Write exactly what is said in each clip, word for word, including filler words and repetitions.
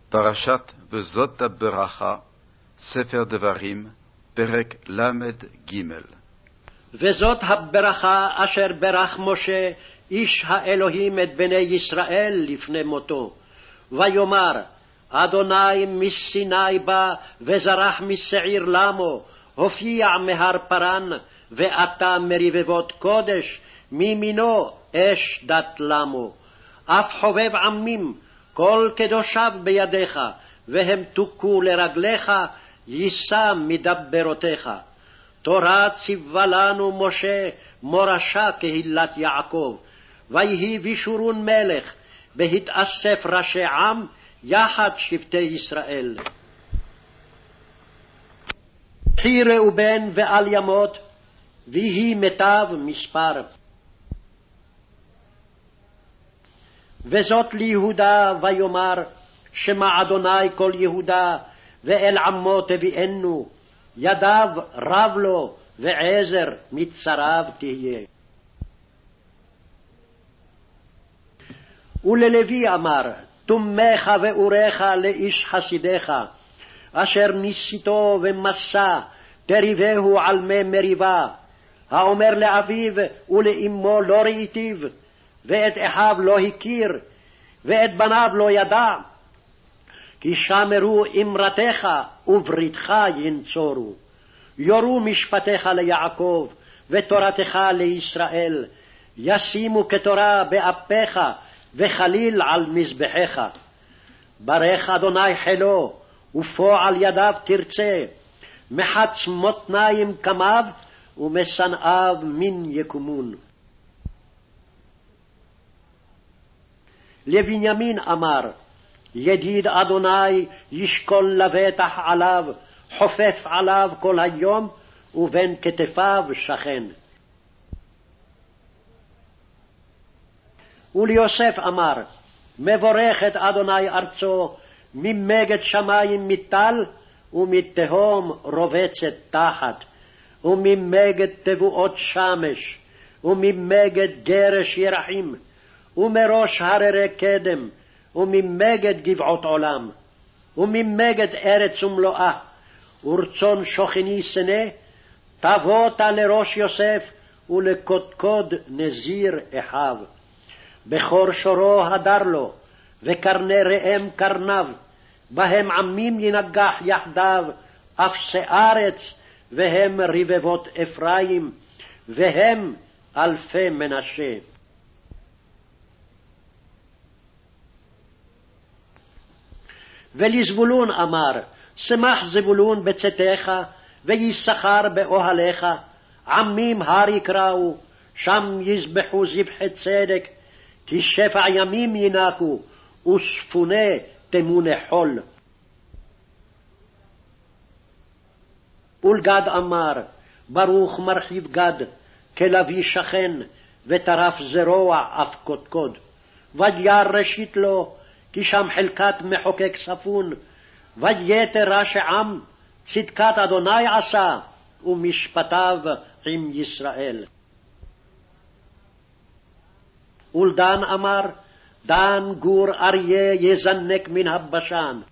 פרשת וזאת הברכה, ספר דברים, פרק למד ג'. וזאת הברכה אשר ברך משה איש האלוהים את בני ישראל לפני מותו. ויאמר, אדוני מסיני בא וזרח משעיר למו, הופיע מהר פרן, ואתה מרבבות קודש, מימינו אש דת למו. אף חובב עמים, כל קדושיו בידיך, והם תוכו לרגליך, יישא מדברותיך. תורה ציווה לנו משה, מורשה קהילת יעקב, ויהי בישורון מלך, בהתאסף ראשי עם, יחד שבטי ישראל. חי ראובן ואל ימות, ויהי מיטב מספר. וזאת ליהודה ויאמר, שמע אדוני כל יהודה, ואל עמו תביאנו, ידיו רב לו, ועזר מצריו תהיה. וללוי אמר, תומך ואורך לאיש חסידך, אשר ניסיתו ומסע, תריבהו על מי מריבה, האומר לאביו ולאמו לא ראיתיו, ואת אחיו לא הכיר, ואת בניו לא ידע, כי שמרו אמרתך ובריתך ינצורו. יורו משפטיך ליעקב, ותורתך לישראל, ישימו כתורה באפיך, וחליל על מזבחיך. ברך אדוני חילו, ופועל ידיו תרצה, מחץ מותניים קמיו, ומשנאיו מן יקומון. לבנימין אמר, ידיד אדוני ישקול לבטח עליו, חופף עליו כל היום, ובין כתפיו שכן. וליוסף אמר, מבורכת אדוני ארצו, ממגד שמים מטל, ומתהום רובצת תחת, וממגד תבואות שמש, וממגד גרש ירחים, ומראש הררי קדם, וממגד גבעות עולם, וממגד ארץ ומלואה, ורצון שוכני סנה, תבואת לראש יוסף, ולקודקוד נזיר אחיו. בכור שורו הדר לו, וקרני ראם קרניו, בהם עמים ינגח יחדיו, אפסי ארץ, והם רבבות אפרים, והם אלפי מנשה. ולזבולון אמר, שמח זבולון בצאתך, ויששכר באוהליך, עמים הר יקראו, שם יזבחו זבחי צדק, כי שפע ימים ינקו, ושפונה תמונה חול. ולגד אמר, ברוך מרחיב גד, כלוי שכן, וטרף זרוע אף קודקוד. וירא ראשית לו, כי שם חלקת מחוקק ספון, ויתר ראשי עם, צדקת אדוני עשה, ומשפטיו עם ישראל. ולדן אמר, דן גור אריה יזנק מן הבשן.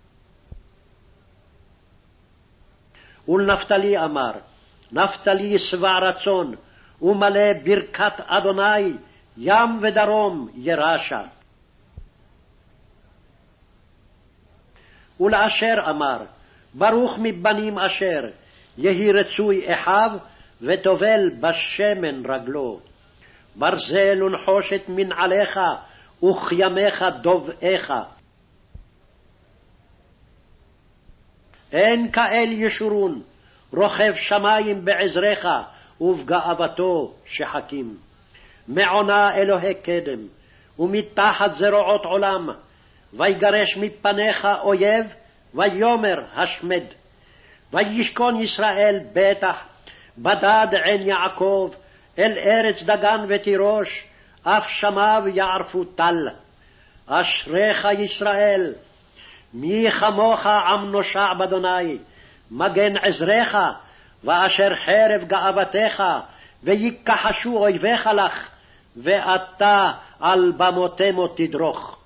ולנפתלי אמר, נפתלי שבע רצון, ומלא ברכת אדוני, ים ודרום ירשה. ולאשר אמר, ברוך מבנים אשר, יהי רצוי אחיו, וטובל בשמן רגלו. ברזל ונחושת מנעליך, וכימיך דובעך. אין כאל ישורון, רוכב שמים בעזרך, ובגאוותו שחקים. מעונה אלוהי קדם, ומתחת זרועות עולם, ויגרש מפניך אויב, ויאמר השמד. וישכון ישראל בטח, בדד עין יעקב, אל ארץ דגן ותירוש, אף שמיו יערפו טל. אשריך ישראל, מי כמוך עם נושע באדוני, מגן עזרך, ואשר חרב גאוותך, ויקחשו אויביך לך, ואתה על במותמו תדרוך.